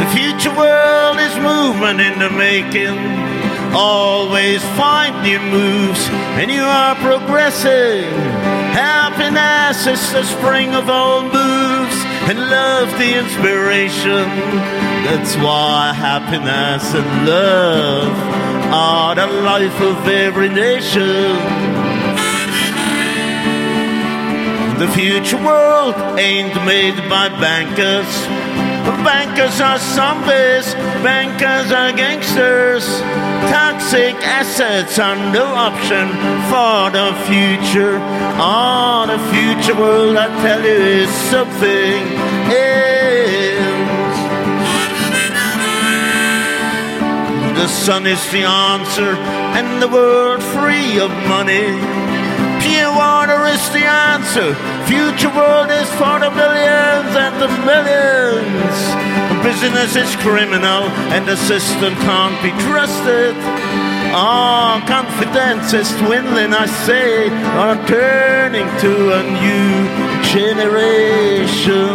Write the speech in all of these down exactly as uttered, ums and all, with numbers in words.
The future world is movement in the making. Always find new moves, and you are progressing. Happiness is the spring of all moves, and love the inspiration. That's why happiness and love are the life of every nation. The future world ain't made by bankers. Bankers are zombies, bankers are gangsters. Toxic assets are no option for the future. Oh, the future world, I tell you, is something else. The sun is the answer, and the world free of money. Pure water is the answer. Future world is for the millions and the millions. Business is criminal and the system can't be trusted. Oh, confidence is dwindling, I say, are turning to a new generation.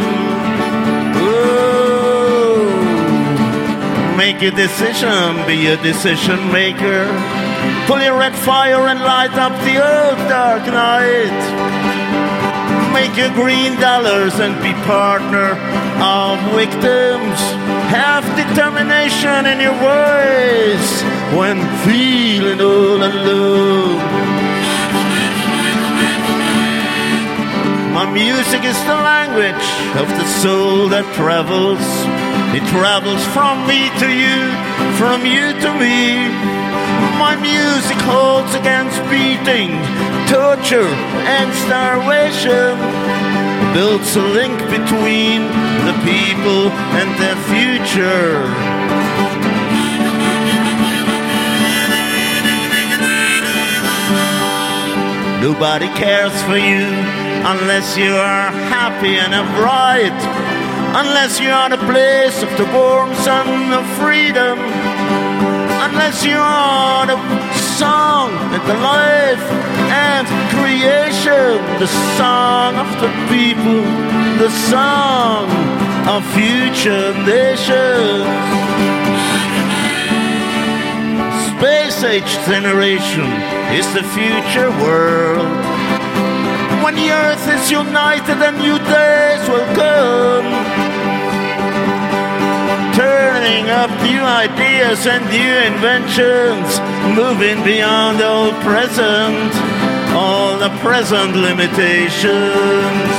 Oh, make a decision, be a decision maker. Pull your red fire and light up the old dark night. Make your green dollars and be partner of victims. Have determination in your voice when feeling all alone. My music is the language of the soul that travels. It travels from me to you, from you to me. My music holds against beating, torture and starvation. Builds a link between the people and their future. Nobody cares for you unless you are happy and bright. Unless you are the place of the warm sun of freedom. Unless you are the song and the life and creation, the song of the people, the song of future nations. Space age generation is the future world. When the earth is united and new days will come. Turning up new ideas and new inventions, moving beyond the old present, all the present limitations.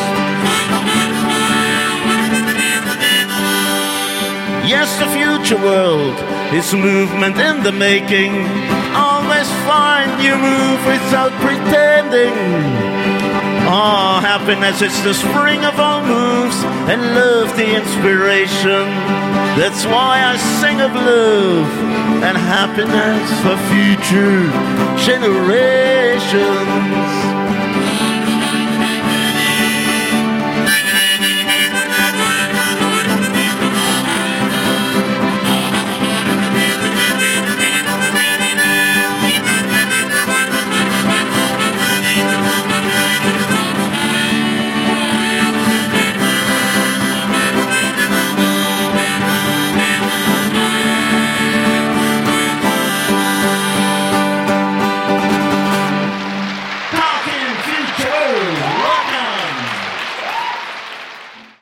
Yes, the future world is movement in the making. Always find you move without pretending. Oh, happiness is the spring of all moves, and love the inspiration. That's why I sing of love and happiness for future generations.